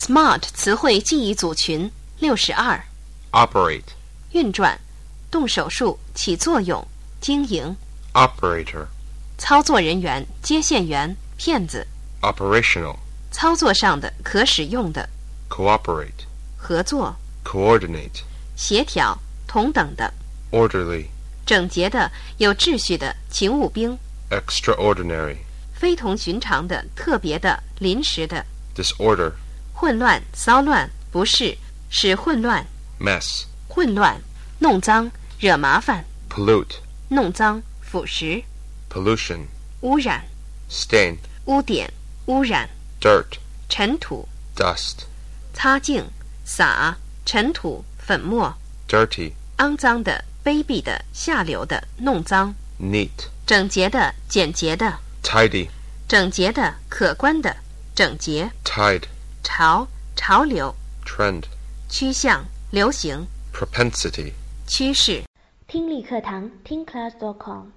Smart 词汇记忆组群62。 Operate. 运转，动手术，起作用，经营。 Operator. 操作人员，接线员，骗子。 Operational. 操作上的，可使用的。 Cooperate. 合作， Coordinate. 协调，同等的。 Orderly. 整洁的，有秩序的，勤务兵。 Extraordinary. 非同寻常的，特别的，临时的。 Disorder. 混乱，骚乱，不是，使混乱。 Mess. 混乱，弄脏，惹麻烦。 Pollute. 弄脏，腐蚀。 Pollution. 污染， Stain. 污点，污染。 Dirt. 尘土， Dust. 擦净，撒，尘土，粉末。 Dirty. 肮脏的，卑鄙的，下流的，弄脏。 Neat. 整洁的，简洁的。 Tidy. 整洁的，可观的，整洁。 Tide. 潮，潮流。 Trend. 趋向，流行。 Propensity. 趋势。 听力课堂听class.com